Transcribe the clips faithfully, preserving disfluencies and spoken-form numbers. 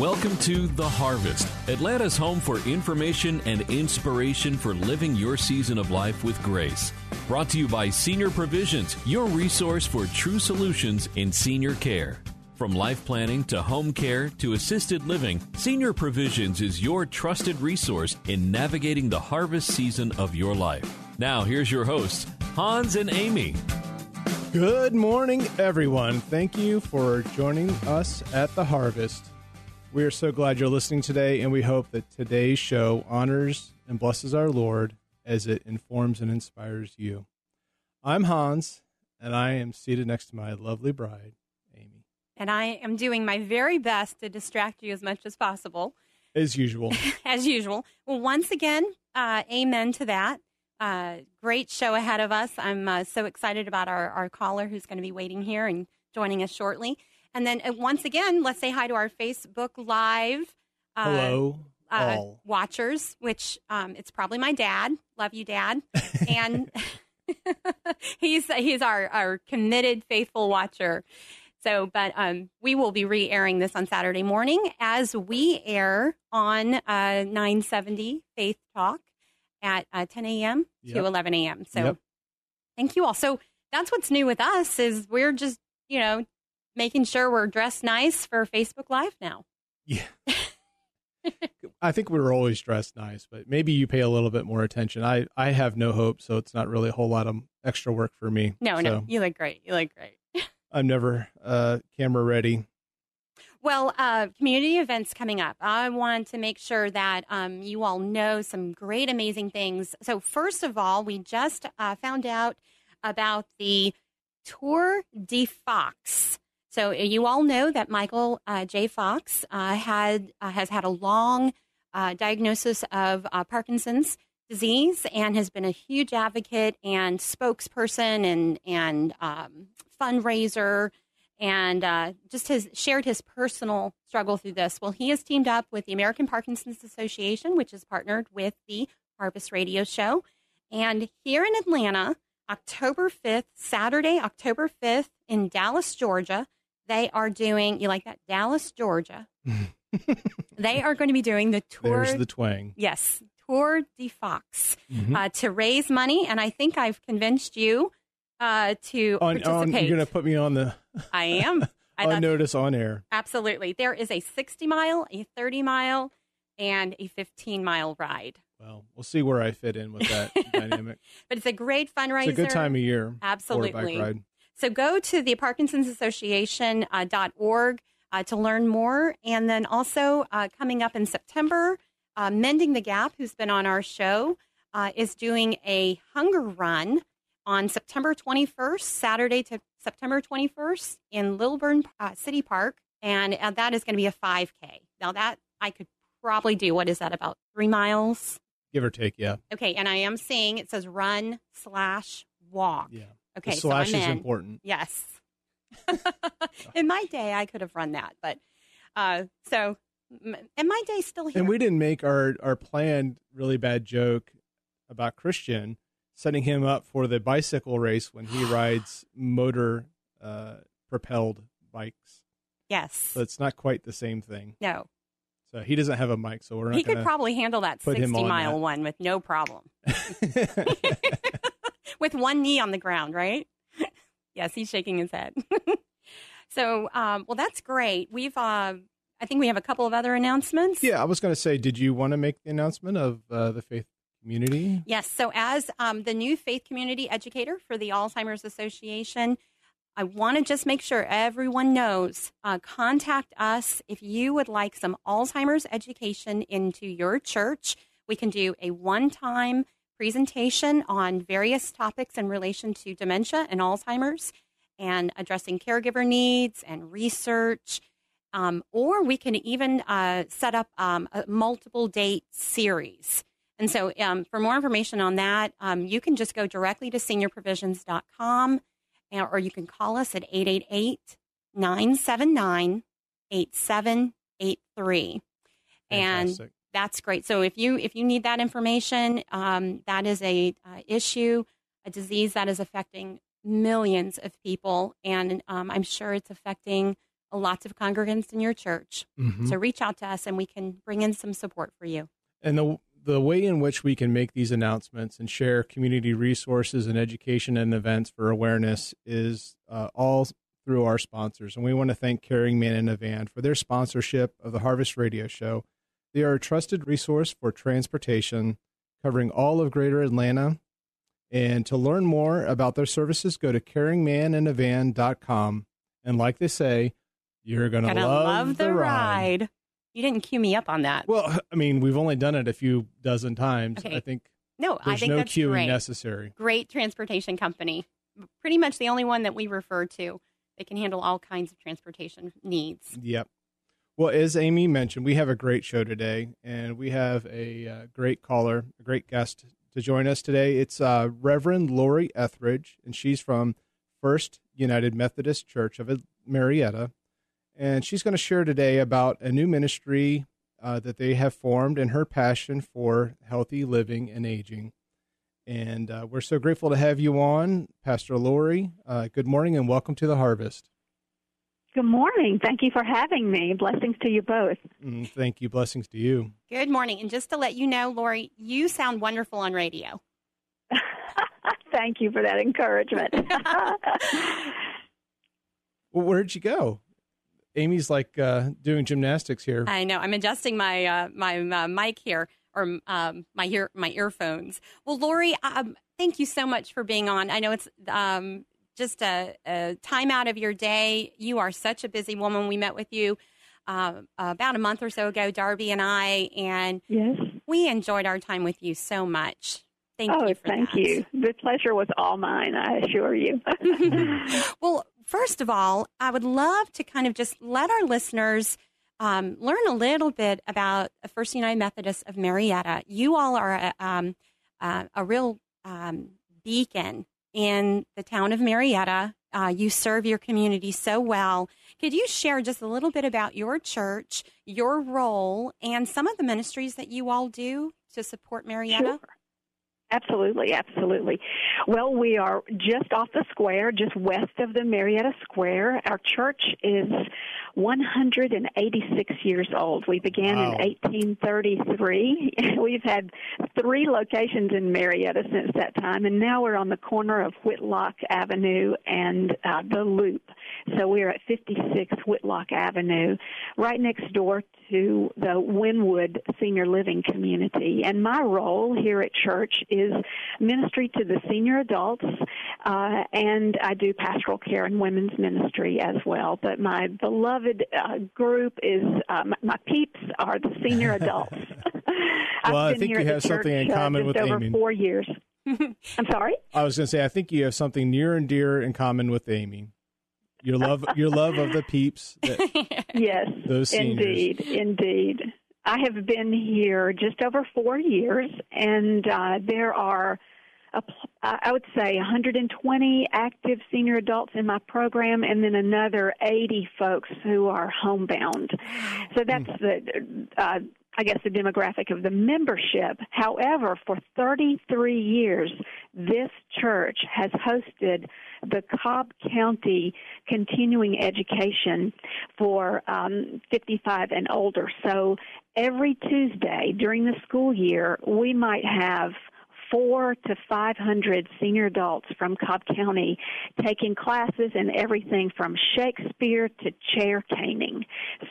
Welcome to The Harvest, Atlanta's home for information and inspiration for living your season of life with grace. Brought to you by Senior Provisions, your resource for true solutions in senior care. From life planning to home care to assisted living, Senior Provisions is your trusted resource in navigating the harvest season of your life. Now, here's your hosts, Hans and Amy. Good morning, everyone. Thank you for joining us at The Harvest. We are so glad you're listening today, and we hope that today's show honors and blesses our Lord as it informs and inspires you. I'm Hans, and I am seated next to my lovely bride, Amy. And I am doing my very best to distract you as much as possible. As usual. As usual. Well, once again, uh, amen to that. Uh, great show ahead of us. I'm uh, so excited about our, our caller who's going to be waiting here and joining us shortly. And then uh, once again, let's say hi to our Facebook Live uh, Hello, uh, all. watchers, which um, it's probably my dad. Love you, Dad. And he's he's our, our committed, faithful watcher. So, but um, we will be re-airing this on Saturday morning as we air on uh, nine seventy Faith Talk at uh, ten a.m. Yep. to eleven a.m. So Yep. Thank you all. So that's what's new with us is we're just, you know, making sure we're dressed nice for Facebook Live now. Yeah. I think we were always dressed nice, but maybe you pay a little bit more attention. I, I have no hope, so it's not really a whole lot of extra work for me. No, so no, you look great. You look great. I'm never uh, camera ready. Well, uh, community events coming up. I want to make sure that um, you all know some great, amazing things. So first of all, we just uh, found out about the Tour de Fox. So you all know that Michael uh, J. Fox uh, had uh, has had a long uh, diagnosis of uh, Parkinson's disease and has been a huge advocate and spokesperson and and um, fundraiser and uh, just has shared his personal struggle through this. Well, he has teamed up with the American Parkinson's Association, which is partnered with the Harvest Radio Show. And here in Atlanta, October fifth, Saturday, October fifth in Dallas, Georgia, they are doing, you like that? Dallas, Georgia. They are going to be doing the tour. There's the twang. Yes, Tour de Fox Mm-hmm. uh, to raise money. And I think I've convinced you uh, to On, participate. on, you're going to put me on the I am. I on thought- notice on air. Absolutely. There is a sixty mile, a thirty mile, and a fifteen mile ride. Well, we'll see where I fit in with that dynamic. But it's a great fundraiser. It's a good time of year. Absolutely. For a bike ride. So go to the Parkinson's Association uh, dot org uh, to learn more. And then also uh, coming up in September, uh, Mending the Gap, who's been on our show, uh, is doing a hunger run on September twenty-first, Saturday to September twenty-first in Lilburn uh, City Park. And uh, that is going to be a five K. Now that I could probably do, what is that, about three miles? Give or take, yeah. Okay, and I am seeing it says run slash walk. Yeah. Okay, the slash so I'm is in. important. Yes. In my day, I could have run that, but uh, so m- and my day's still here. And we didn't make our, our planned really bad joke about Christian setting him up for the bicycle race when he rides motor uh, propelled bikes. Yes. So it's not quite the same thing. No. So he doesn't have a mic, so we're not He could gonna probably handle that put him sixty on mile that. one with no problem. With one knee on the ground, right? Yes, he's shaking his head. So, um, well, that's great. We've, uh, I think we have a couple of other announcements. Yeah, I was going to say, did you want to make the announcement of uh, the faith community? Yes. So as um, the new faith community educator for the Alzheimer's Association, I want to just make sure everyone knows, uh, contact us if you would like some Alzheimer's education into your church. We can do a one-time presentation on various topics in relation to dementia and Alzheimer's and addressing caregiver needs and research. Um, or we can even uh, set up um, a multiple date series. And so um, for more information on that, um, you can just go directly to senior provisions dot com, or you can call us at eight eight eight, nine seven nine, eight seven eight three. And that's great. So if you if you need that information, um, that is a uh, issue, a disease that is affecting millions of people. And um, I'm sure it's affecting lots of congregants in your church. Mm-hmm. So reach out to us and we can bring in some support for you. And the the way in which we can make these announcements and share community resources and education and events for awareness is uh, all through our sponsors. And we want to thank Caring Man in a Van for their sponsorship of the Harvest Radio Show. They are a trusted resource for transportation covering all of Greater Atlanta. And to learn more about their services, go to caring man in a van dot com. And like they say, you're going to love, love the, the ride. ride. You didn't cue me up on that. Well, I mean, we've only done it a few dozen times. Okay. I think no, there's I think no that's queuing great. necessary. Great transportation company. Pretty much the only one that we refer to. They can handle all kinds of transportation needs. Yep. Well, as Amy mentioned, we have a great show today, and we have a uh, great caller, a great guest to join us today. It's uh, Reverend Lori Etheridge, and she's from First United Methodist Church of Marietta. And she's going to share today about a new ministry uh, that they have formed and her passion for healthy living and aging. And uh, we're so grateful to have you on, Pastor Lori. Uh, good morning and welcome to the Harvest. Good morning. Thank you for having me. Blessings to you both. Mm, thank you. Blessings to you. Good morning. And just to let you know, Lori, you sound wonderful on radio. Thank you for that encouragement. Well, where'd you go? Amy's like uh, doing gymnastics here. I know. I'm adjusting my uh, my uh, mic here, or um, my ear my earphones. Well, Lori, um, thank you so much for being on. I know it's um, just a, a time out of your day. You are such a busy woman. We met with you uh, about a month or so ago, Darby and I, and yes, we enjoyed our time with you so much. Thank oh, you for thank that. you. The pleasure was all mine, I assure you. Well, first of all, I would love to kind of just let our listeners um, learn a little bit about First United Methodist of Marietta. You all are a, um, uh, a real um, beacon in the town of Marietta. Uh, you serve your community so well. Could you share just a little bit about your church, your role, and some of the ministries that you all do to support Marietta? Sure. Absolutely, absolutely. Well, we are just off the square, just west of the Marietta Square. Our church is one hundred eighty-six years old. We began Wow. in eighteen thirty-three. We've had three locations in Marietta since that time, and now we're on the corner of Whitlock Avenue and uh, the Loop. So we're at fifty-six Whitlock Avenue, right next door to the Wynwood Senior Living Community. And my role here at church is ministry to the senior adults, uh, and I do pastoral care and women's ministry as well. But my beloved uh, group is, uh, my, my peeps are the senior adults. I've Well, I been think here you at the have something church, in common uh, with just over Amy. four years. I'm sorry? I was going to say, I think you have something near and dear in common with Amy. Your love, your love of the peeps. That, Yes, those seniors. indeed, indeed. I have been here just over four years, and uh, there are, a, I would say, one hundred twenty active senior adults in my program, and then another eighty folks who are homebound. So that's the, uh, I guess, the demographic of the membership. However, for thirty-three years, this church has hosted the Cobb County Continuing Education for um, fifty-five and older. So every Tuesday during the school year, we might have four to five hundred senior adults from Cobb County taking classes in everything from Shakespeare to chair caning.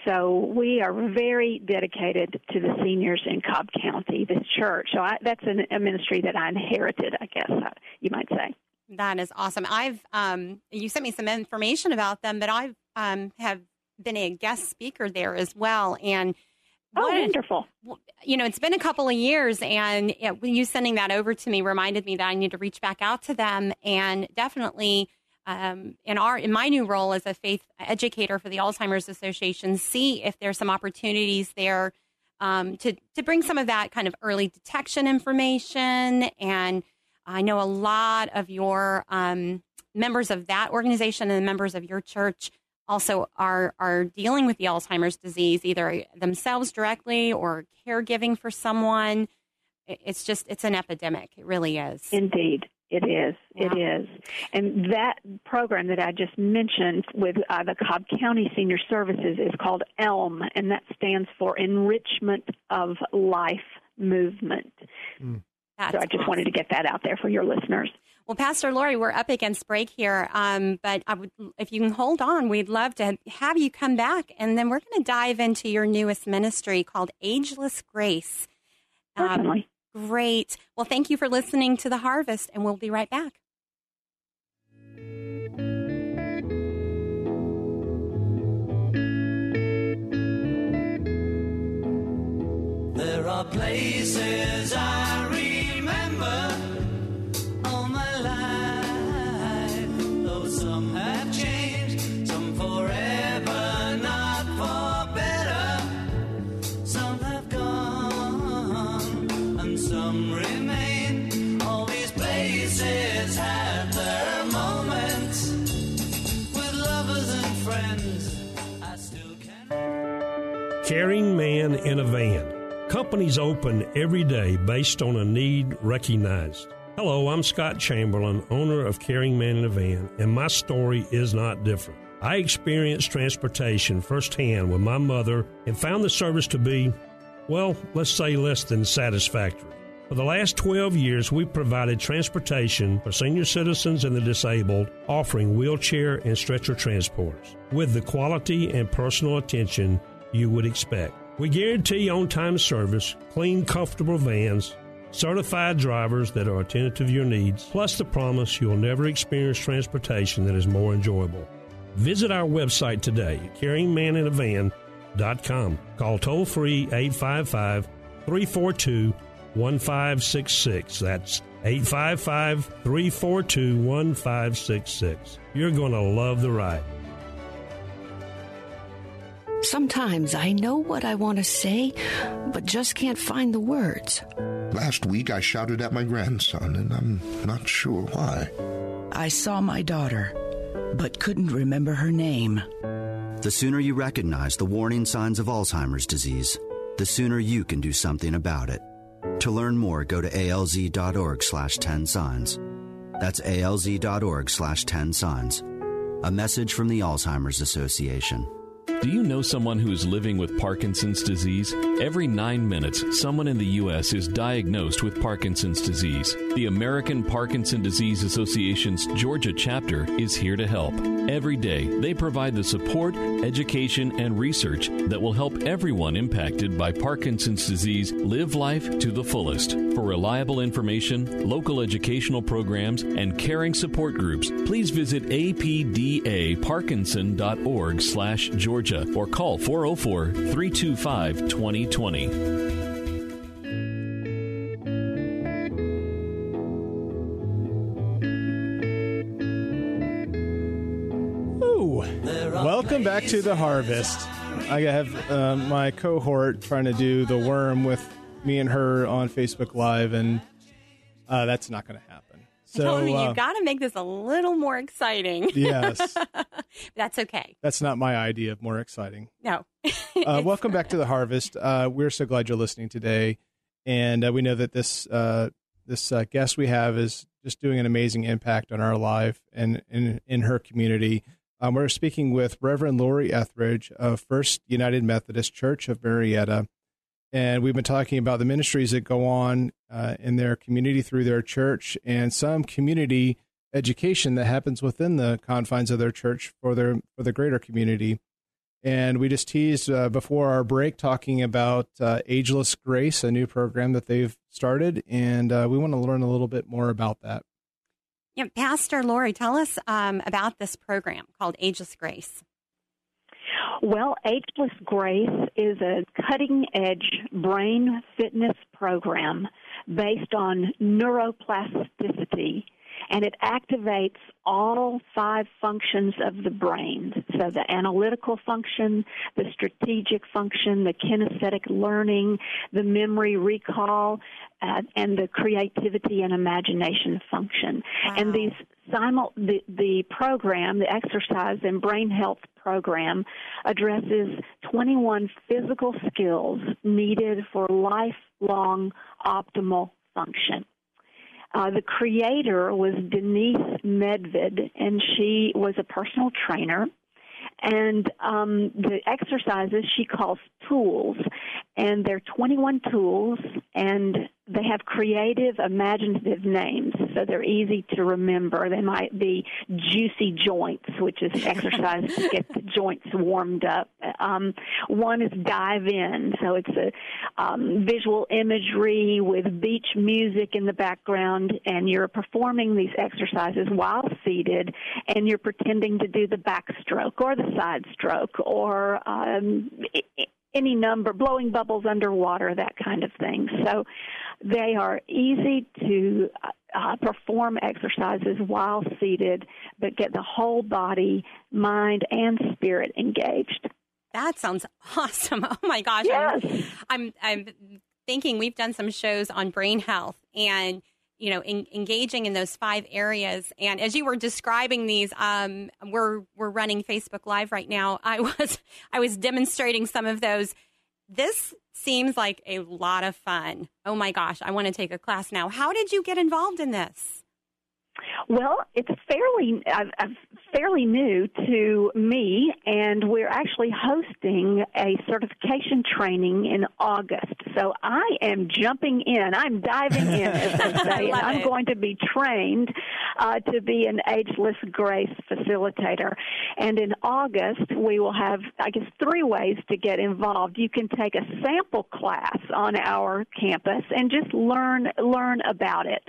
So we are very dedicated to the seniors in Cobb County, this church. So I, that's an, a ministry that I inherited, I guess uh, you might say. That is awesome. I've um, you sent me some information about them, but I've um, have been a guest speaker there as well. And Oh, what- wonderful. you know, it's been a couple of years, and it, when you sending that over to me reminded me that I need to reach back out to them, and definitely um, in our in my new role as a faith educator for the Alzheimer's Association, see if there's some opportunities there um, to to bring some of that kind of early detection information. And I know a lot of your um, members of that organization and members of your church also are are dealing with the Alzheimer's disease, either themselves directly or caregiving for someone. It's just, it's an epidemic. It really is. Indeed. It is. Yeah. It is. And that program that I just mentioned with uh, the Cobb County Senior Services is called ELM, and that stands for Enrichment of Life Movement. Mm. That's so I just awesome. wanted to get that out there for your listeners. Well, Pastor Lori, we're up against break here, um, but I would, if you can hold on, we'd love to have you come back, and then we're going to dive into your newest ministry called Ageless Grace. Um, Certainly. Great. Well, thank you for listening to The Harvest, and we'll be right back. There are places I remember all my life, though some have changed, some forever, not for better. Some have gone, and some remain. All these places have their moments. With lovers and friends, I still can. Caring Man in a Van. Companies open every day based on a need recognized. Hello, I'm Scott Chamberlain, owner of Caring Man in a Van, and my story is not different. I experienced transportation firsthand with my mother and found the service to be, well, let's say less than satisfactory. For the last twelve years, we've provided transportation for senior citizens and the disabled, offering wheelchair and stretcher transporters with the quality and personal attention you would expect. We guarantee on-time service, clean, comfortable vans, certified drivers that are attentive to your needs, plus the promise you'll never experience transportation that is more enjoyable. Visit our website today, caring man in a van dot com. Call toll-free eight five five, three four two, one five six six. That's eight five five, three four two, one five six six. You're going to love the ride. Sometimes I know what I want to say, but just can't find the words. Last week I shouted at my grandson, and I'm not sure why. I saw my daughter, but couldn't remember her name. The sooner you recognize the warning signs of Alzheimer's disease, the sooner you can do something about it. To learn more, go to alz.org slash 10 signs. That's alz.org slash 10 signs. A message from the Alzheimer's Association. Do you know someone who is living with Parkinson's disease? Every nine minutes, someone in the U S is diagnosed with Parkinson's disease. The American Parkinson Disease Association's Georgia chapter is here to help. Every day, they provide the support, education, and research that will help everyone impacted by Parkinson's disease live life to the fullest. For reliable information, local educational programs, and caring support groups, please visit a p d a parkinson dot org slash Georgia or call four oh four, three two five, two oh two oh. Ooh. Welcome back to The Harvest. I have uh, my cohort trying to do the worm with me and her on Facebook Live, and uh, that's not going to happen. So I told you, uh, you've got to make this a little more exciting. Yes. That's okay. That's not my idea of more exciting. No. uh, welcome back to The Harvest. Uh, we're so glad you're listening today. And uh, we know that this uh, this uh, guest we have is just doing an amazing impact on our life and in, in her community. Um, we're speaking with Reverend Lori Etheridge of First United Methodist Church of Marietta. And we've been talking about the ministries that go on uh, in their community through their church and some community education that happens within the confines of their church for their for the greater community. And we just teased uh, before our break talking about uh, Ageless Grace, a new program that they've started, and uh, we want to learn a little bit more about that. Yeah, Pastor Lori, tell us um, about this program called Ageless Grace. Well, Ageless Grace is a cutting-edge brain fitness program based on neuroplasticity, and it activates all five functions of the brain. So the analytical function, the strategic function, the kinesthetic learning, the memory recall, uh, and the creativity and imagination function. Wow. And these simul- the, the program, the exercise and brain health program, addresses twenty-one physical skills needed for lifelong optimal function. Uh, the creator was Denise Medved, and she was a personal trainer. And um, the exercises she calls tools, and they're twenty-one tools, and they have creative, imaginative names, so they're easy to remember. They might be juicy joints, which is exercise to get the joints warmed up. Um, one is dive in, so it's a um, visual imagery with beach music in the background, and you're performing these exercises while seated, and you're pretending to do the backstroke or the side stroke or um, any number, blowing bubbles underwater, that kind of thing. So they are easy to uh, perform exercises while seated, but get the whole body, mind, and spirit engaged. That sounds awesome. Oh, my gosh. Yes. I'm, I'm, I'm thinking we've done some shows on brain health and, you know, in, engaging in those five areas. And as you were describing these, um, we're we're running Facebook Live right now. I was I was demonstrating some of those. This seems like a lot of fun. Oh, my gosh. I want to take a class now. How did you get involved in this? Well, it's fairly uh, uh, fairly new to me, and we're actually hosting a certification training in August. So I am jumping in. I'm diving in, as they say, and I'm it. going to be trained uh, to be an Ageless Grace facilitator. And in August, we will have, I guess, three ways to get involved. You can take a sample class on our campus and just learn learn about it,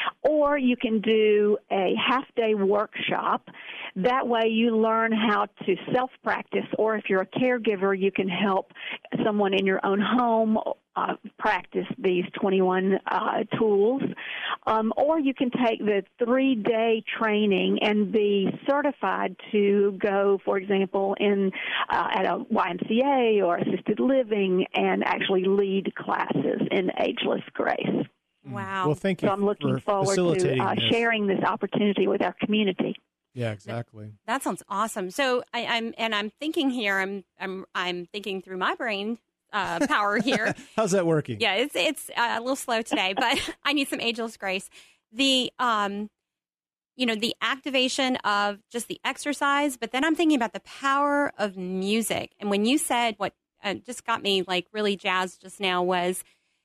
or you can do a half-day workshop. That way you learn how to self-practice, or if you're a caregiver, you can help someone in your own home uh, practice these twenty-one uh, tools. Um, or you can take the three-day training and be certified to go, for example, in uh, at a Y M C A or assisted living and actually lead classes in Ageless Grace. Wow. Well, thank you. So I'm looking for forward to uh, this. sharing this opportunity with our community. Yeah, exactly. That sounds awesome. So I, I'm and I'm thinking here. I'm I'm I'm thinking through my brain uh, power here. How's that working? Yeah, it's it's uh, a little slow today, but I need some Ageless Grace. The um, you know, the activation of just the exercise, but then I'm thinking about the power of music. And when you said what uh, just got me like really jazzed just now was.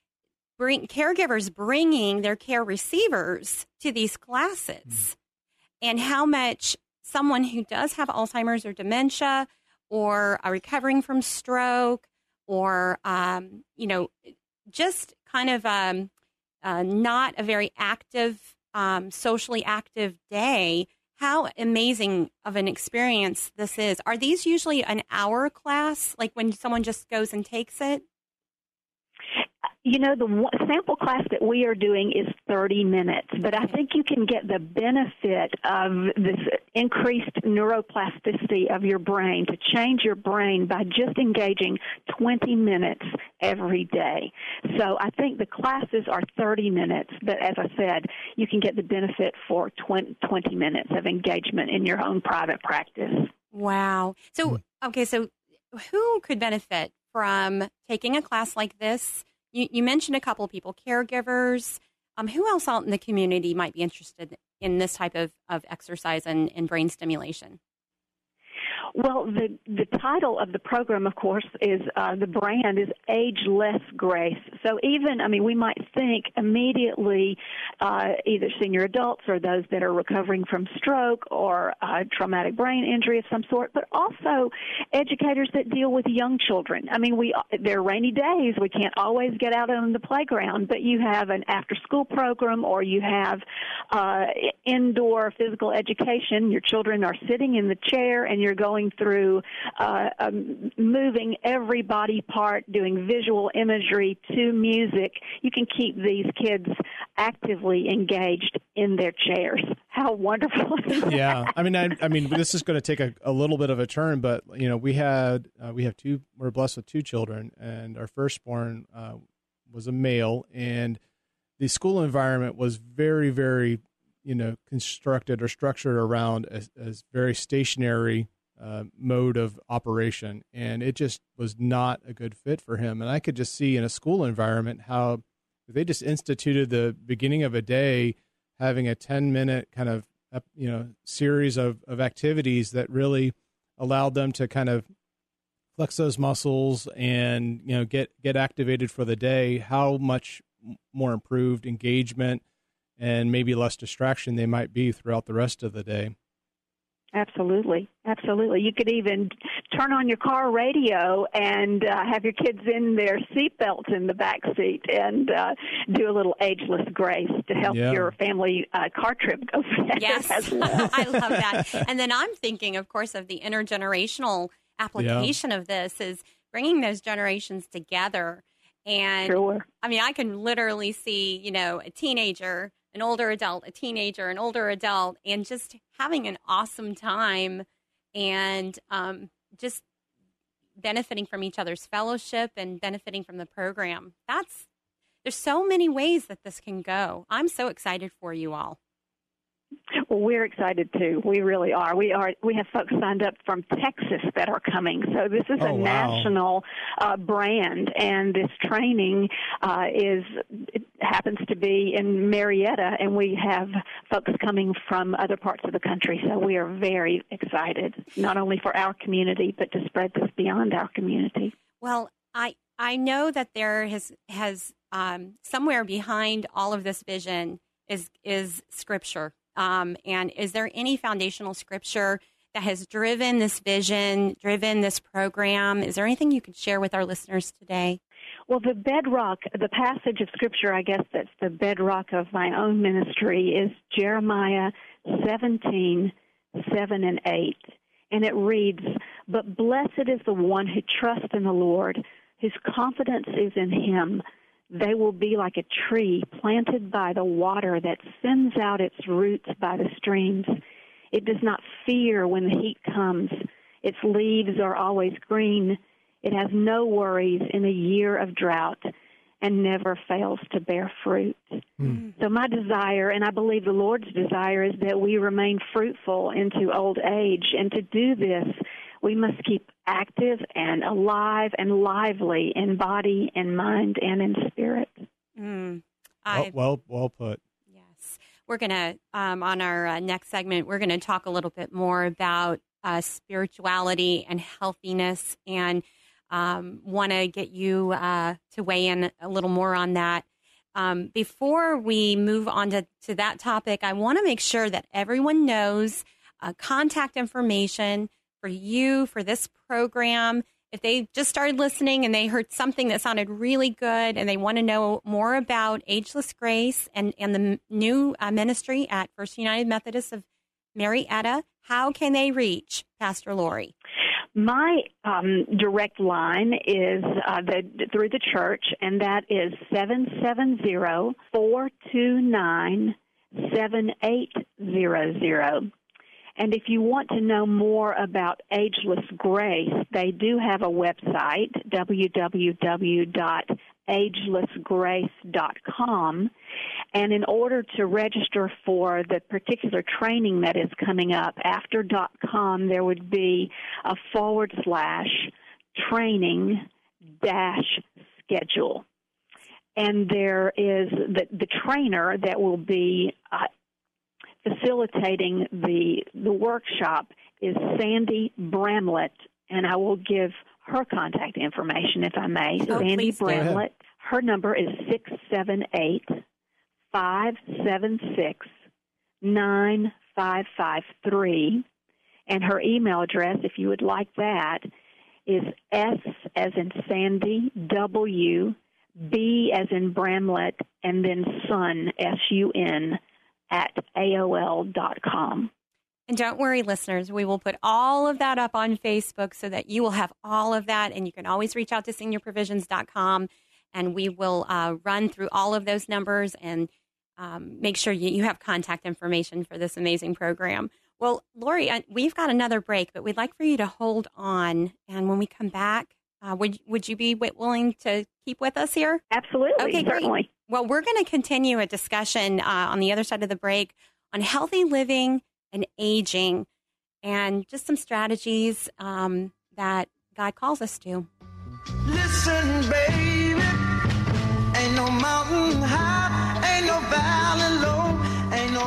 Bring caregivers bringing their care receivers to these classes, mm. and how much someone who does have Alzheimer's or dementia, or are recovering from stroke, or um, you know, just kind of um, uh, not a very active, um, socially active day. How amazing of an experience this is. Are these usually an hour class, like when someone just goes and takes it? You know, the one, sample class that we are doing is thirty minutes, but I think you can get the benefit of this increased neuroplasticity of your brain to change your brain by just engaging twenty minutes every day. So I think the classes are thirty minutes, but as I said, you can get the benefit for twenty minutes of engagement in your own private practice. Wow. So, okay, so who could benefit from taking a class like this? You, you mentioned a couple of people, caregivers. Um, who else out in the community might be interested in this type of, of exercise and, and brain stimulation? Well, the the title of the program, of course, is uh, the brand is Ageless Grace. So even, I mean, we might think immediately uh, either senior adults or those that are recovering from stroke or uh, traumatic brain injury of some sort, but also educators that deal with young children. I mean, we there are rainy days. We can't always get out on the playground, but you have an after-school program or you have uh, indoor physical education. Your children are sitting in the chair and you're going through uh, um, moving every body part, doing visual imagery to music. You can keep these kids actively engaged in their chairs. How wonderful. Yeah. I mean, I, I mean, this is going to take a, a little bit of a turn, but, you know, we had, uh, we have two, we're blessed with two children, and our firstborn uh, was a male, and the school environment was very, very, you know, constructed or structured around a, a very stationary Uh, mode of operation, and it just was not a good fit for him. And I could just see in a school environment how if they just instituted the beginning of a day having a ten minute kind of, you know, series of, of activities that really allowed them to kind of flex those muscles and, you know, get, get activated for the day, how much more improved engagement and maybe less distraction they might be throughout the rest of the day. Absolutely. Absolutely. You could even turn on your car radio and uh, have your kids in their seatbelts in the back seat and uh, do a little ageless grace to help Yeah. your family uh, car trip go fast Yes, as well. I love that. And then I'm thinking, of course, of the intergenerational application of this is bringing those generations together. And Sure. I mean, I can literally see, you know, a teenager, an older adult, a teenager, an older adult, and just having an awesome time and um, just benefiting from each other's fellowship and benefiting from the program. That's, there's so many ways that this can go. I'm so excited for you all. Well, we're excited too. We really are. We are. We have folks signed up from Texas that are coming. So this is Oh, a wow. national uh, brand, and this training uh, is it happens to be in Marietta, and we have folks coming from other parts of the country. So we are very excited, not only for our community, but to spread this beyond our community. Well, I I know that there has has um, somewhere behind all of this vision is is Scripture. Um, and is there any foundational Scripture that has driven this vision, driven this program? Is there anything you could share with our listeners today? Well, the bedrock, the passage of Scripture, I guess that's the bedrock of my own ministry, is Jeremiah seventeen, seven and eight. And it reads, "But blessed is the one who trusts in the Lord, whose confidence is in him. They will be like a tree planted by the water that sends out its roots by the streams. It does not fear when the heat comes. Its leaves are always green. It has no worries in a year of drought and never fails to bear fruit." Hmm. So my desire, and I believe the Lord's desire, is that we remain fruitful into old age. And to do this, we must keep active and alive and lively in body and mind and in spirit. Mm, Well, I, well, well put. yes. We're going to, um, on our uh, next segment, we're going to talk a little bit more about uh, spirituality and healthiness, and um, want to get you uh, to weigh in a little more on that. Um, before we move on to, to that topic, I want to make sure that everyone knows uh, contact information for you, for this program. If they just started listening and they heard something that sounded really good and they want to know more about Ageless Grace and, and the m- new uh, ministry at First United Methodist of Marietta, how can they reach Pastor Lori? My um, direct line is uh, the, through the church, and that is seven seven zero, four two nine, seven eight zero zero. And if you want to know more about Ageless Grace, they do have a website, w w w dot ageless grace dot com. And in order to register for the particular training that is coming up, after .com, there would be a forward slash training dash schedule. And there is the, the trainer that will be uh, facilitating the the workshop is Sandy Bramlett, and I will give her contact information if I may. Oh, Sandy please do. Bramlett. Her number is six seven eight, five seven six, nine five five three, and her email address, if you would like that, is S as in Sandy, W, B as in Bramlett, and then Sun, S U N, at A O L dot com. And don't worry, listeners, we will put all of that up on Facebook so that you will have all of that. And you can always reach out to senior provisions dot com, and we will uh, run through all of those numbers and um, make sure you, you have contact information for this amazing program. Well, Lori, I, we've got another break, but we'd like for you to hold on. And when we come back, uh, would, would you be willing to keep with us here? Absolutely, Okay, great. certainly. Well, we're going to continue a discussion uh, on the other side of the break on healthy living and aging and just some strategies um, that God calls us to. Listen, baby, ain't no mountain high, ain't no valley low, ain't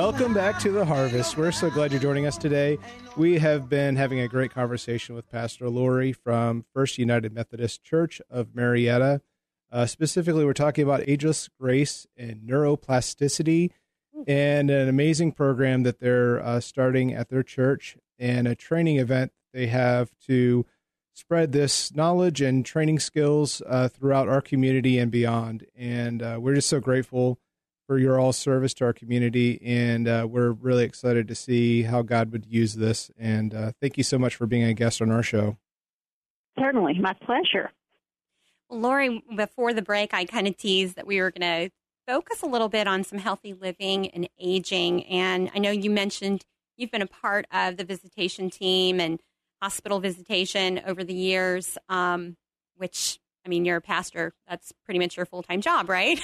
Welcome back to The Harvest. We're so glad you're joining us today. We have been having a great conversation with Pastor Lori from First United Methodist Church of Marietta. Uh, specifically, we're talking about ageless grace and neuroplasticity and an amazing program that they're uh, starting at their church and a training event they have to spread this knowledge and training skills uh, throughout our community and beyond. And uh, we're just so grateful for your all service to our community, and uh, we're really excited to see how God would use this. And uh, thank you so much for being a guest on our show. Certainly, my pleasure. Well, Lori, before the break, I kind of teased that we were going to focus a little bit on some healthy living and aging. And I know you mentioned you've been a part of the visitation team and hospital visitation over the years, um, which, I mean, you're a pastor. That's pretty much your full-time job, right?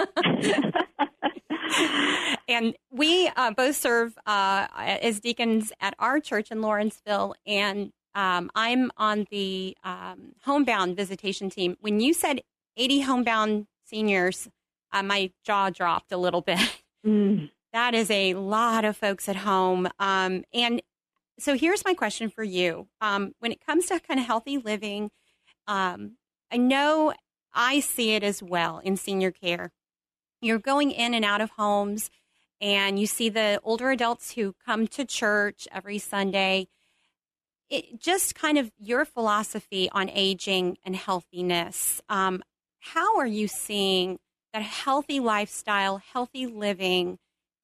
And we uh, both serve uh, as deacons at our church in Lawrenceville, and um, I'm on the um, homebound visitation team. When you said eighty homebound seniors, uh, my jaw dropped a little bit. Mm. That is a lot of folks at home. Um, and so here's my question for you. Um, when it comes to kind of healthy living, um, I know I see it as well in senior care. You're going in and out of homes, and you see the older adults who come to church every Sunday. It, just kind of your philosophy on aging and healthiness. Um, how are you seeing that healthy lifestyle, healthy living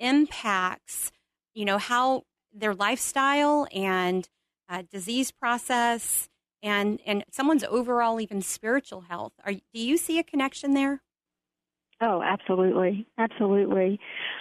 impacts, you know, how their lifestyle and uh, disease process and, and someone's overall even spiritual health? Are, do you see a connection there? Oh, absolutely. Absolutely.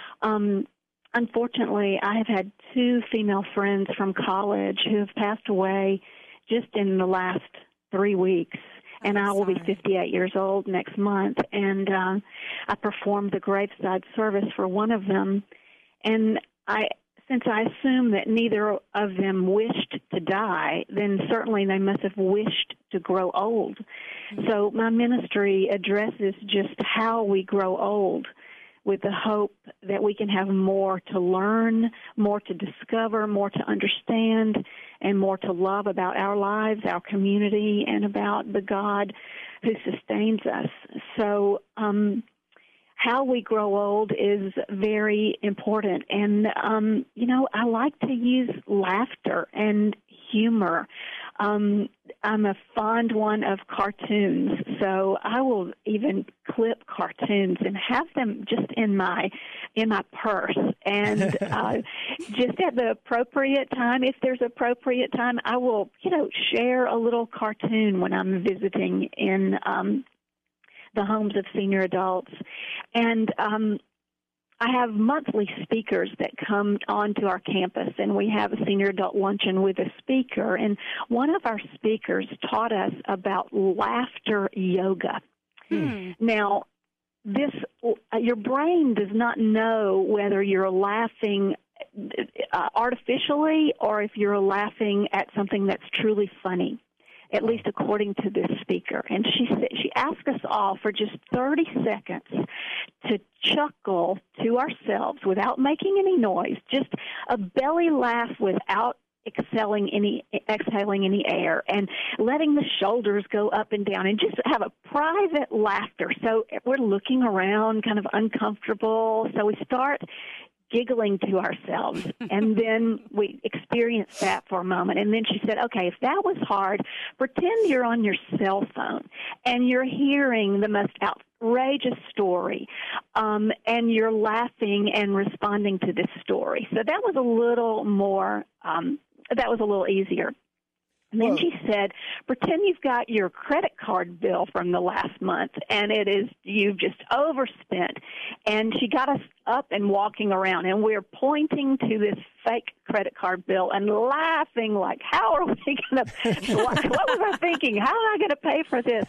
Um, unfortunately, I have had two female friends from college who have passed away just in the last three weeks. And I will be fifty-eight years old next month. And uh, I performed the graveside service for one of them. And I, since I assume that neither of them wished to die, then certainly they must have wished to grow old. Mm-hmm. So my ministry addresses just how we grow old, with the hope that we can have more to learn, more to discover, more to understand, and more to love about our lives, our community, and about the God who sustains us. So um, how we grow old is very important. And, um, you know, I like to use laughter and humor. Um, I'm a fond one of cartoons, so I will even clip cartoons and have them just in my in my purse. And uh, just at the appropriate time, if there's appropriate time, I will, you know, share a little cartoon when I'm visiting in um, the homes of senior adults. And um, I have monthly speakers that come onto our campus, and we have a senior adult luncheon with a speaker. And one of our speakers taught us about laughter yoga. Hmm. Now, this uh, your brain does not know whether you're laughing uh, artificially or if you're laughing at something that's truly funny, at least according to this speaker. And she said, she asked us all for just thirty seconds to chuckle to ourselves without making any noise, just a belly laugh without exhaling any exhaling any air, and letting the shoulders go up and down, and just have a private laughter. So we're looking around kind of uncomfortable, so we start giggling to ourselves, and then we experience that for a moment. And then she said, okay, if that was hard, pretend you're on your cell phone and you're hearing the most outrageous story, um, and you're laughing and responding to this story. So that was a little more, um, that was a little easier. And then she said, pretend you've got your credit card bill from the last month, and it is, you've just overspent. And she got us up and walking around, and we're pointing to this fake credit card bill and laughing like, how are we going to, what, what was I thinking? How am I going to pay for this?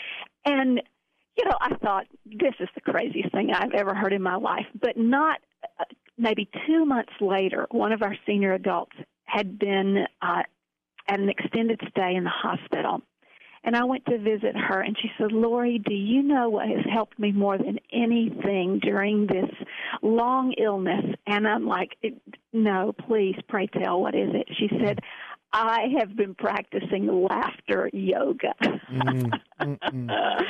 And, you know, I thought, this is the craziest thing I've ever heard in my life. But not, uh, maybe two months later, one of our senior adults had been uh, at an extended stay in the hospital. And I went to visit her, and she said, Lori, do you know what has helped me more than anything during this long illness? And I'm like, no, please, pray tell, what is it? She said, I have been practicing laughter yoga. Mm,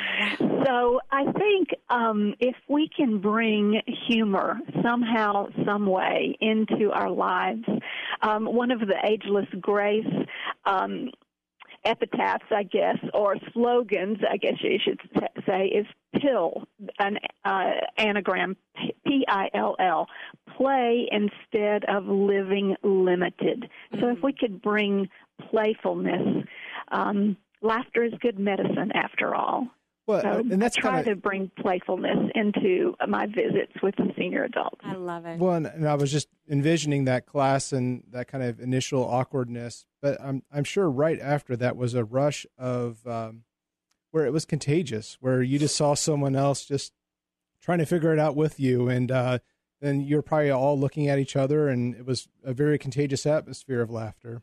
so I think um, if we can bring humor somehow, some way into our lives, um, one of the Ageless Grace um, epitaphs, I guess, or slogans, I guess you should say, is PILL, an uh, anagram, P I L L, play instead of living limited. Mm-hmm. So if we could bring playfulness, um, laughter is good medicine after all. Well, so and that's I try kinda... to bring playfulness into my visits with the senior adults. I love it. Well, and, and I was just envisioning that class and that kind of initial awkwardness, but I'm I'm sure right after that was a rush of um, where it was contagious, where you just saw someone else just trying to figure it out with you, and uh, then you're probably all looking at each other, and it was a very contagious atmosphere of laughter.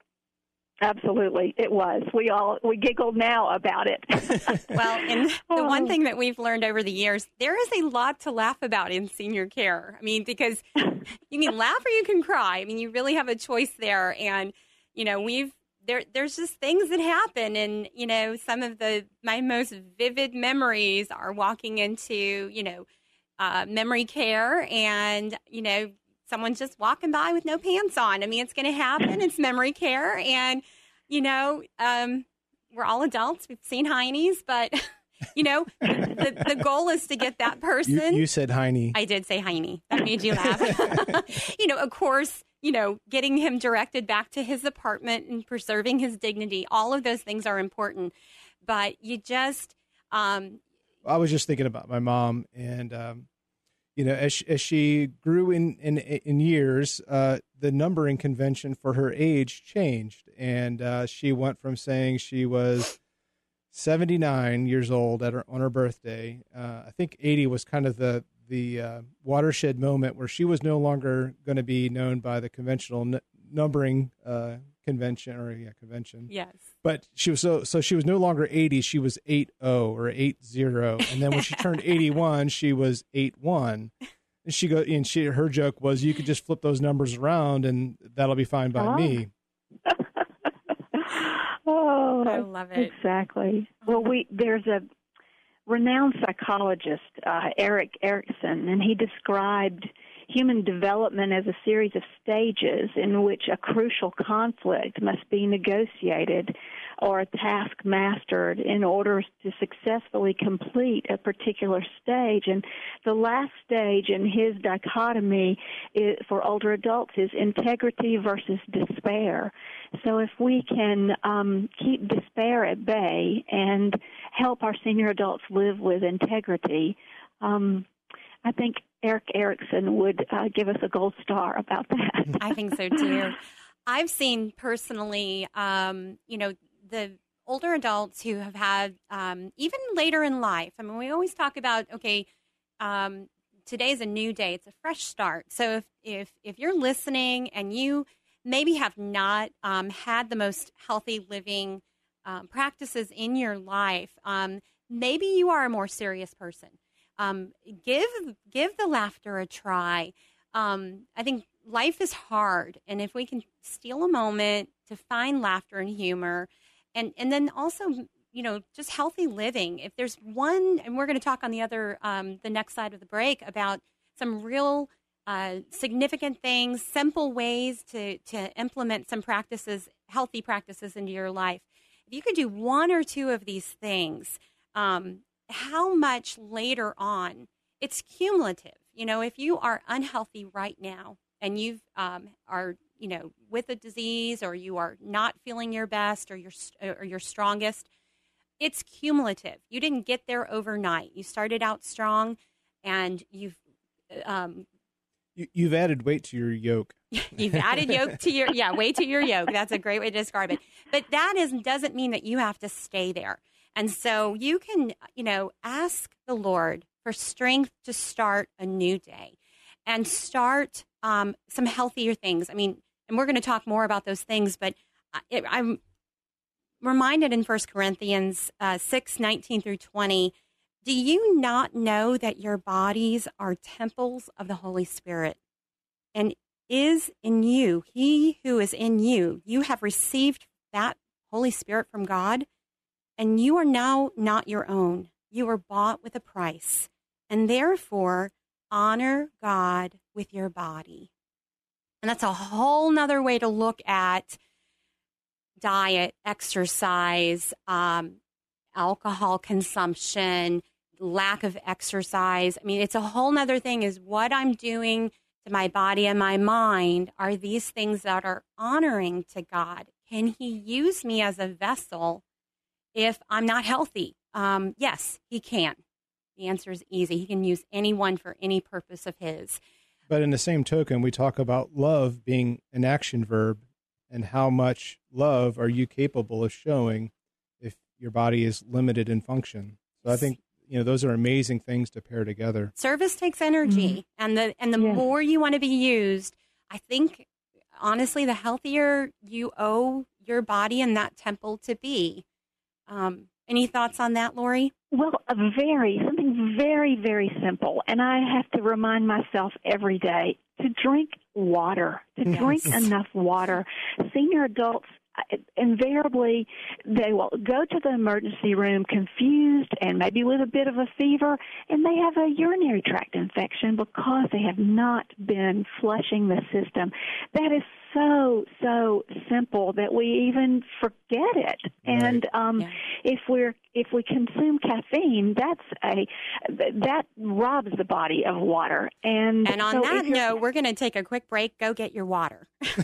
Absolutely, it was. We all we giggled now about it. Well, and the one thing that we've learned over the years, there is a lot to laugh about in senior care. I mean, because you can laugh or you can cry. I mean, you really have a choice there. And you know, we've there. There's just things that happen, and you know, some of the my most vivid memories are walking into you know uh, memory care, and you know. Someone's just walking by with no pants on. I mean, it's going to happen. It's memory care. And, you know, um, we're all adults. We've seen heinies. But, you know, the, the goal is to get that person. You, you said heiny. I did say heiny. That made you laugh. You know, of course, you know, getting him directed back to his apartment and preserving his dignity. All of those things are important. But you just... Um, I was just thinking about my mom and... Um, You know, as she, as she grew in in, in years, uh, the numbering convention for her age changed, and uh, she went from saying she was seventy-nine years old at her, on her birthday. Uh, I think eighty was kind of the the uh, watershed moment where she was no longer going to be known by the conventional n- numbering uh, convention or yeah convention. Yes, but she was so so she was no longer eighty. She was eight oh or eight zero, and then when she turned eighty-one, she was eight one. And she go and she her joke was, you could just flip those numbers around and that'll be fine by oh. me. Oh, I love it. Exactly. Well, we there's a renowned psychologist, uh, Erik Erikson, and he described human development as a series of stages in which a crucial conflict must be negotiated or a task mastered in order to successfully complete a particular stage. And the last stage in his dichotomy is, for older adults is integrity versus despair. So if we can um, keep despair at bay and help our senior adults live with integrity, um, I think Erik Erikson would uh, give us a gold star about that. I think so, too. I've seen personally, um, you know, the older adults who have had, um, even later in life, I mean, we always talk about, okay, um, today's a new day. It's a fresh start. So if, if, if you're listening and you maybe have not um, had the most healthy living um, practices in your life, um, maybe you are a more serious person. Um, give give the laughter a try. Um, I think life is hard, and if we can steal a moment to find laughter and humor, and, and then also, you know, just healthy living. If there's one, and we're going to talk on the other, um, the next side of the break about some real uh, significant things, simple ways to to implement some practices, healthy practices into your life. If you could do one or two of these things, um, how much later on, it's cumulative. You know, if you are unhealthy right now and you um, are, you know, with a disease, or you are not feeling your best or your or your strongest, it's cumulative. You didn't get there overnight. You started out strong, and you've um, you, you've added weight to your yoke. You've added yoke to your yeah weight to your yoke. That's a great way to describe it. But that is doesn't mean that you have to stay there. And so you can, you know, ask the Lord for strength to start a new day and start um, some healthier things. I mean, and we're going to talk more about those things, but it, I'm reminded in First Corinthians uh, six, nineteen through twenty, do you not know that your bodies are temples of the Holy Spirit, and is in you, he who is in you, you have received that Holy Spirit from God, and you are now not your own. You were bought with a price, and therefore honor God with your body. And that's a whole nother way to look at diet, exercise, um, alcohol consumption, lack of exercise. I mean, it's a whole nother thing is what I'm doing to my body and my mind. Are these things that are honoring to God? Can he use me as a vessel if I'm not healthy? Um, yes, he can. The answer is easy. He can use anyone for any purpose of his. But in the same token, we talk about love being an action verb, and how much love are you capable of showing if your body is limited in function. So I think, you know, those are amazing things to pair together. Service takes energy, mm-hmm. and the and the yeah. more you want to be used, I think, honestly, the healthier you owe your body and that temple to be. Um, any thoughts on that, Lori? Well, a very, something very, very simple. And I have to remind myself every day to drink water, to yes. drink enough water. Senior adults, invariably, they will go to the emergency room confused and maybe with a bit of a fever, and they have a urinary tract infection because they have not been flushing the system. That is so, so simple that we even forget it. Right. And um, yeah. if we're if we consume caffeine, that's a that robs the body of water. And and on so that note, we're going to take a quick break. Go get your water.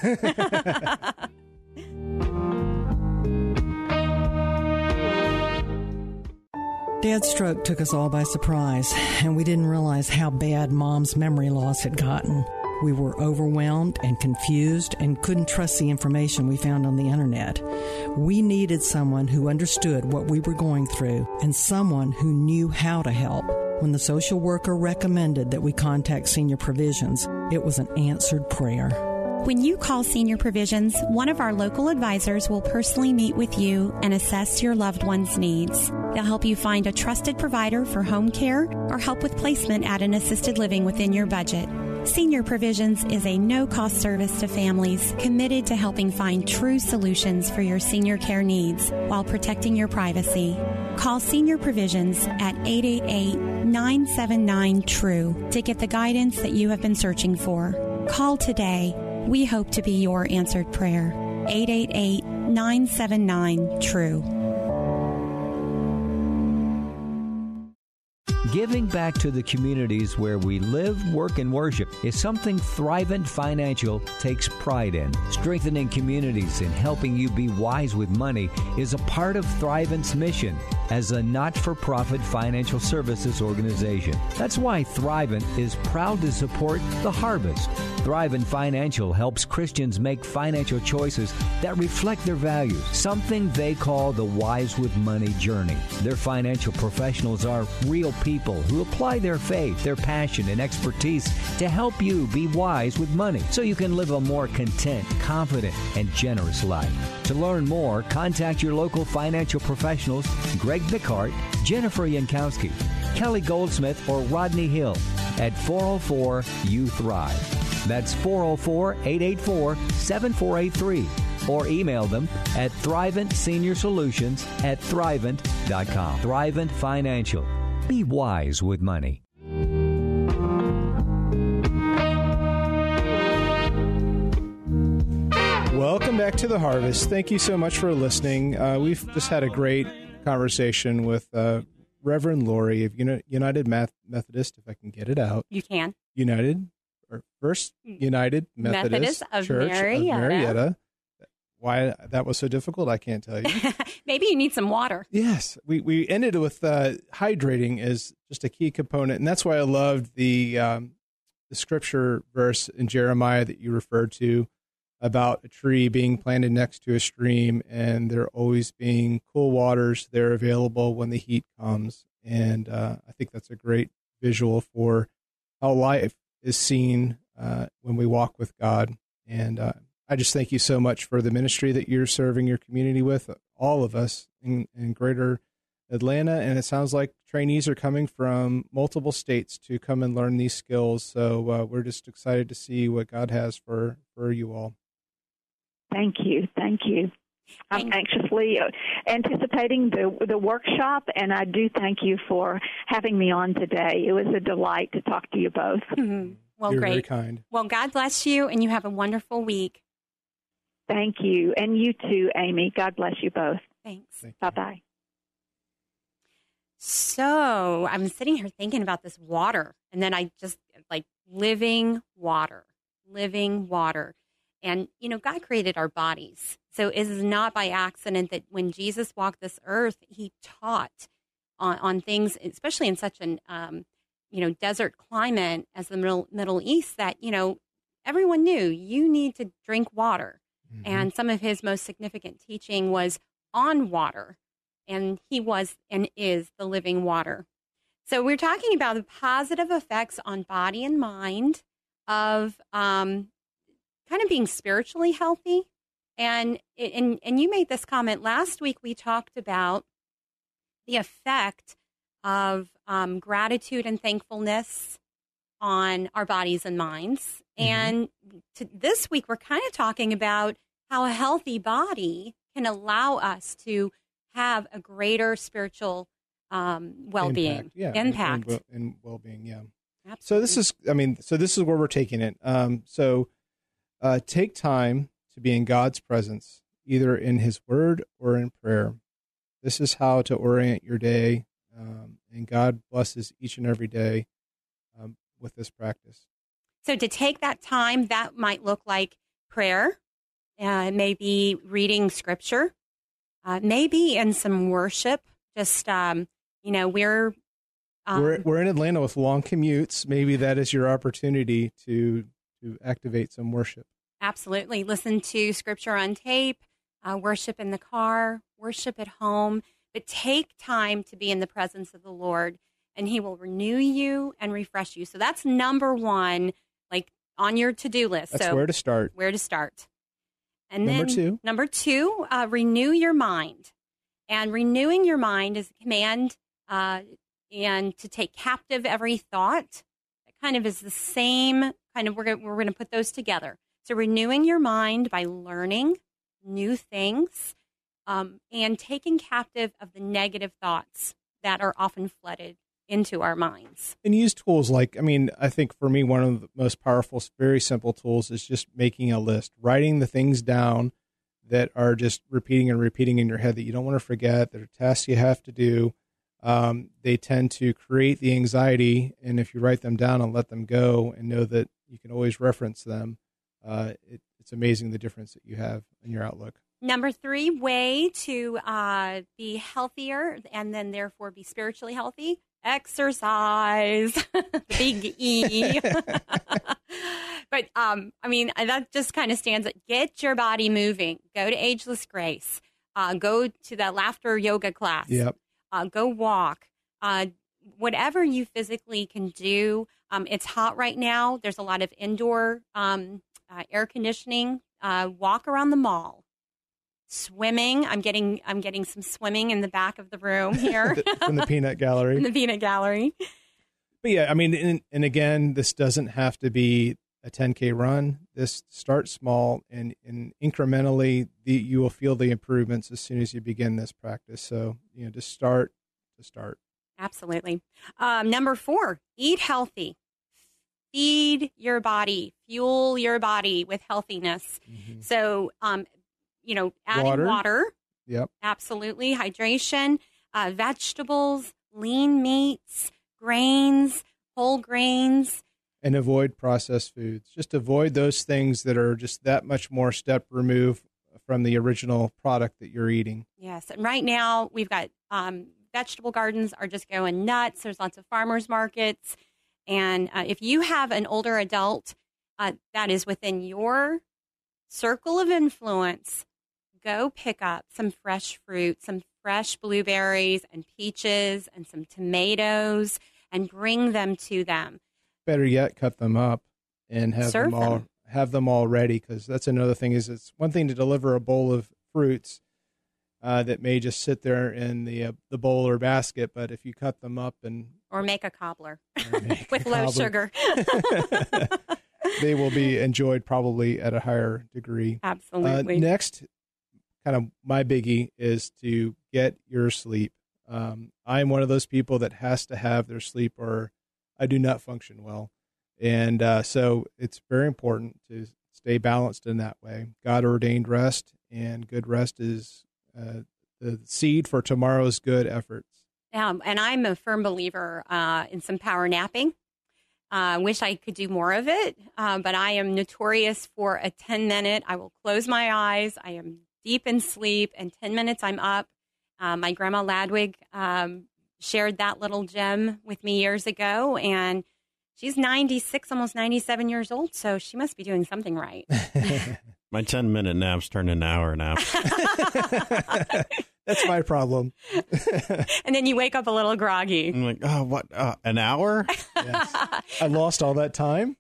Dad's stroke took us all by surprise, and we didn't realize how bad Mom's memory loss had gotten. We were overwhelmed and confused and couldn't trust the information we found on the internet. We needed someone who understood what we were going through and someone who knew how to help. When the social worker recommended that we contact Senior Provisions, it was an answered prayer. When you call Senior Provisions, one of our local advisors will personally meet with you and assess your loved one's needs. They'll help you find a trusted provider for home care or help with placement at an assisted living within your budget. Senior Provisions is a no-cost service to families committed to helping find true solutions for your senior care needs while protecting your privacy. Call Senior Provisions at eight eight eight, nine seven nine, T R U E to get the guidance that you have been searching for. Call today. We hope to be your answered prayer. eight eight eight, nine seven nine, T R U E. Giving back to the communities where we live, work, and worship is something Thrivent Financial takes pride in. Strengthening communities and helping you be wise with money is a part of Thrivent's mission as a not-for-profit financial services organization. That's why Thrivent is proud to support The Harvest. Thrivent Financial helps Christians make financial choices that reflect their values, something they call the Wise with Money journey. Their financial professionals are real people who apply their faith, their passion, and expertise to help you be wise with money so you can live a more content, confident, and generous life. To learn more, contact your local financial professionals, Greg Bickart, Jennifer Yankowski, Kelly Goldsmith, or Rodney Hill at four oh four, U Thrive. That's four oh four, eight eight four, seven four eight three. Or email them at Thrivent Senior Solutions at Thrivent dot com. Thrivent Financial. Be wise with money. Welcome back to The Harvest. Thank you so much for listening. Uh, we've just had a great conversation with uh, Reverend Lori of Uni- United Methodist, if I can get it out. You can. United, or First United Methodist, Methodist of Church Marietta. of Marietta. Why that was so difficult, I can't tell you. Maybe you need some water. Yes. We we ended with uh, hydrating is just a key component. And that's why I loved the, um, the scripture verse in Jeremiah that you referred to about a tree being planted next to a stream and there always being cool waters there available when the heat comes. And uh, I think that's a great visual for how life is seen uh, when we walk with God. And uh, I just thank you so much for the ministry that you're serving your community with, all of us in, in Greater Atlanta. And it sounds like trainees are coming from multiple states to come and learn these skills. So uh, we're just excited to see what God has for, for you all. Thank you. Thank you. I'm anxiously anticipating the the workshop, and I do thank you for having me on today. It was a delight to talk to you both. Mm-hmm. Well, You're great. very kind. Well, God bless you, and you have a wonderful week. Thank you. And you too, Amy. God bless you both. Thanks. Thank Bye-bye. So I'm sitting here thinking about this water, and then I just, like, living water, living water. And, you know, God created our bodies. So it is not by accident that when Jesus walked this earth, he taught on, on things, especially in such an, um, you know, desert climate as the Middle, Middle East, that, you know, everyone knew you need to drink water. Mm-hmm. And some of his most significant teaching was on water. And he was and is the living water. So we're talking about the positive effects on body and mind of um, kind of being spiritually healthy. And, and, and you made this comment last week. We talked about the effect of um, gratitude and thankfulness on our bodies and minds. Mm-hmm. And to, this week, we're kind of talking about how a healthy body can allow us to have a greater spiritual um, well-being, impact, yeah, impact. And, and, and well-being, yeah. Absolutely. So this is, I mean, so this is where we're taking it. Um, so uh, take time to be in God's presence, either in his word or in prayer. This is how to orient your day, um, and God blesses each and every day um, with this practice. So to take that time, that might look like prayer, uh, maybe reading scripture, uh, maybe in some worship. Just, um, you know, we're... Um, we're we're in Atlanta with long commutes. Maybe that is your opportunity to to activate some worship. Absolutely. Listen to scripture on tape, uh, worship in the car, worship at home, but take time to be in the presence of the Lord, and he will renew you and refresh you. So that's number one, like on your to-do list. That's so where to start. Where to start. And number then two. Number two, uh, renew your mind. And renewing your mind is a command uh, and to take captive every thought. It kind of is the same kind of, we're going we're going to put those together. So renewing your mind by learning new things um, and taking captive of the negative thoughts that are often flooded into our minds. And use tools like, I mean, I think for me, one of the most powerful, very simple tools is just making a list, writing the things down that are just repeating and repeating in your head that you don't want to forget, that are tasks you have to do. Um, they tend to create the anxiety. And if you write them down and let them go and know that you can always reference them, uh, it, it's amazing the difference that you have in your outlook. Number three way to uh, be healthier and then therefore be spiritually healthy, exercise, the big E. But, um, I mean, that just kind of stands out. Get your body moving. Go to Ageless Grace. Uh, go to that laughter yoga class. Yep. Uh, go walk. Uh, whatever you physically can do. Um, it's hot right now. There's a lot of indoor um, uh, air conditioning. Uh, walk around the mall. Swimming. I'm getting I'm getting some swimming in the back of the room here. From the peanut gallery. From the peanut gallery. But yeah, I mean, and, and again, this doesn't have to be a ten K run. This starts small, and, and incrementally, the, you will feel the improvements as soon as you begin this practice. So, you know, just start to start. Absolutely. Um, number four, eat healthy. Feed your body. Fuel your body with healthiness. Mm-hmm. So, um, you know, adding water. water yep. Absolutely. Hydration, uh, vegetables, lean meats, grains, whole grains. And avoid processed foods. Just avoid those things that are just that much more step removed from the original product that you're eating. Yes. And right now we've got um, vegetable gardens are just going nuts. There's lots of farmers markets. And uh, if you have an older adult uh, that is within your circle of influence, go pick up some fresh fruit, some fresh blueberries and peaches and some tomatoes and bring them to them. Better yet, cut them up and have Serve them all them. have them all ready, because that's another thing. Is it's one thing to deliver a bowl of fruits uh, that may just sit there in the uh, the bowl or basket, but if you cut them up and or make a cobbler make with a low cobbler. sugar, they will be enjoyed probably at a higher degree. Absolutely. Uh, next, kind of my biggie is to get your sleep. Um, I'm one of those people that has to have their sleep, or I do not function well. And uh, so it's very important to stay balanced in that way. God ordained rest, and good rest is uh, the seed for tomorrow's good efforts. Um, and I'm a firm believer uh, in some power napping. I uh, wish I could do more of it, uh, but I am notorious for a ten minute. I will close my eyes. I am deep in sleep, and ten minutes I'm up. Uh, my grandma Ladwig um, shared that little gem with me years ago, and she's ninety-six, almost ninety-seven years old, so she must be doing something right. My ten-minute naps turn into hour naps. That's my problem. And then you wake up a little groggy. I'm like, oh, what, uh, an hour? Yes. I lost all that time.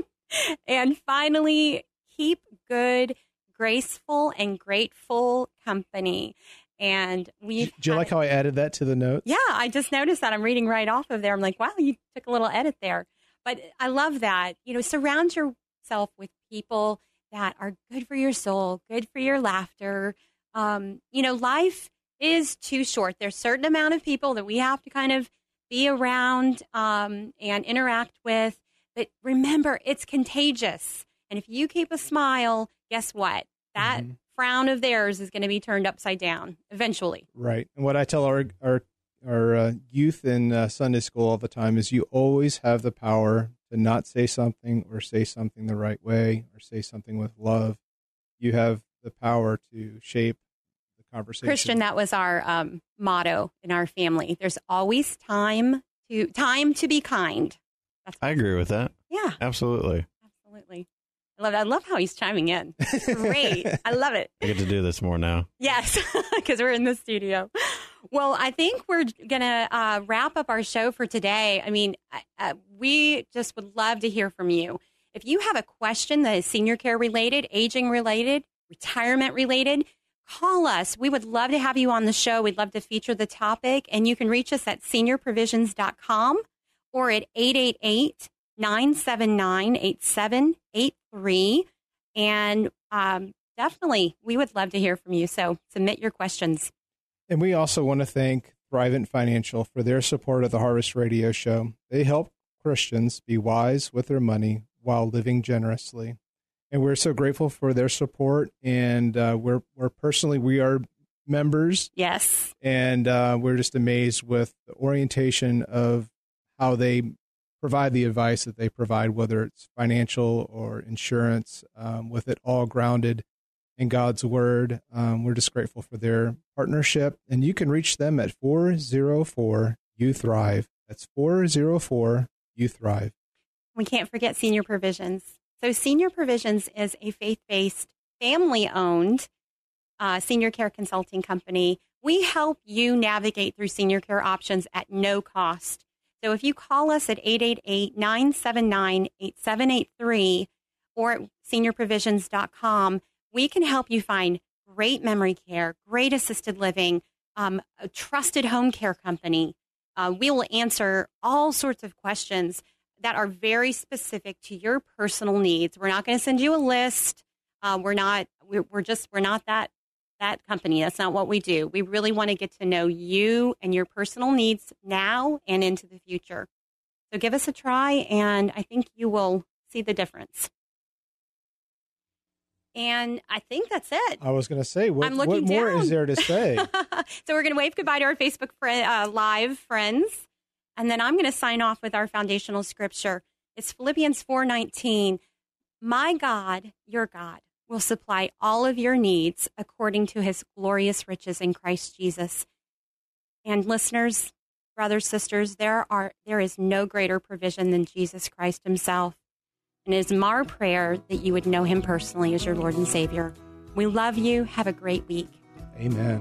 And finally, keep good, graceful, and grateful company. And we. Do you like how I added that to the notes? Yeah, I just noticed that. I'm reading right off of there. I'm like, wow, you took a little edit there. But I love that. You know, surround yourself with people that are good for your soul, good for your laughter. Um, you know, life is too short. There's a certain amount of people that we have to kind of be around um, and interact with. But remember, it's contagious. And if you keep a smile, guess what? That mm-hmm. frown of theirs is going to be turned upside down eventually. Right. And what I tell our our, our uh, youth in uh, Sunday school all the time is you always have the power to not say something or say something the right way or say something with love. You have the power to shape the conversation. Christian, that was our um, motto in our family. There's always time to time to be kind. That's I agree with that. Yeah. Absolutely. Absolutely. I love, I love how he's chiming in. It's great. I love it. I get to do this more now. Yes, because we're in the studio. Well, I think we're going to uh, wrap up our show for today. I mean, uh, we just would love to hear from you. If you have a question that is senior care related, aging related, retirement related, call us. We would love to have you on the show. We'd love to feature the topic. And you can reach us at senior provisions dot com or at eight eight eight, nine seven nine, eight seven eight three. And um, definitely, we would love to hear from you. So submit your questions. And we also want to thank Thrivent Financial for their support of the Harvest Radio Show. They help Christians be wise with their money while living generously. And we're so grateful for their support. And uh, we're, we're personally, we are members. Yes. And uh, we're just amazed with the orientation of how they provide the advice that they provide, whether it's financial or insurance, um, with it all grounded in God's word. Um, we're just grateful for their partnership. And you can reach them at four oh four, U thrive. That's four oh four, U thrive. We can't forget Senior Provisions. So Senior Provisions is a faith-based, family-owned uh, senior care consulting company. We help you navigate through senior care options at no cost. So if you call us at eight eight eight, nine seven nine, eight seven eight three or at senior provisions dot com, we can help you find great memory care, great assisted living, um, a trusted home care company. Uh, we will answer all sorts of questions that are very specific to your personal needs. We're not going to send you a list. Uh, we're not. We're, we're just. We're not that that company. That's not what we do. We really want to get to know you and your personal needs now and into the future. So give us a try, and I think you will see the difference. And I think that's it. I was going to say, what, I'm what looking more down. is there to say? So we're going to wave goodbye to our Facebook friend, uh, Live friends. And then I'm going to sign off with our foundational scripture. It's Philippians four nineteen. My God, your God, will supply all of your needs according to his glorious riches in Christ Jesus. And listeners, brothers, sisters, there are there is no greater provision than Jesus Christ himself. And it is our prayer that you would know him personally as your Lord and Savior. We love you. Have a great week. Amen.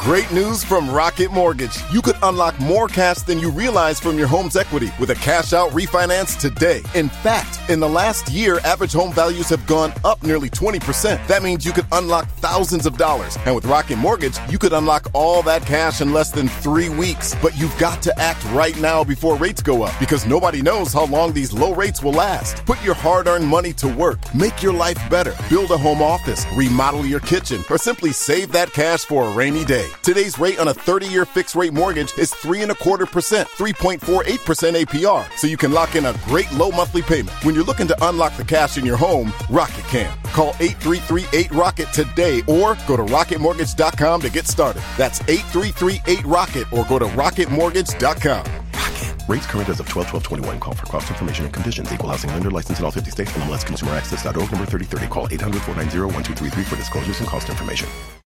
Great news from Rocket Mortgage. You could unlock more cash than you realize from your home's equity with a cash-out refinance today. In fact, in the last year, average home values have gone up nearly twenty percent. That means you could unlock thousands of dollars. And with Rocket Mortgage, you could unlock all that cash in less than three weeks. But you've got to act right now before rates go up, because nobody knows how long these low rates will last. Put your hard-earned money to work. Make your life better. Build a home office. Remodel your kitchen. Or simply save that cash for a rainy day. Today's rate on a thirty-year fixed-rate mortgage is three and a quarter percent, three point four eight percent A P R. So you can lock in a great low monthly payment. When you're looking to unlock the cash in your home, Rocket can. Call eight three three eight ROCKET today or go to rocket mortgage dot com to get started. That's eight three three eight ROCKET or go to rocket mortgage dot com. Rates current as of twelve twelve twenty-one. Call for cost information and conditions. Equal housing lender licensed in all fifty states. M L S consumer access dot org number thirty thirty. Call eight hundred four nine zero one two three three for disclosures and cost information.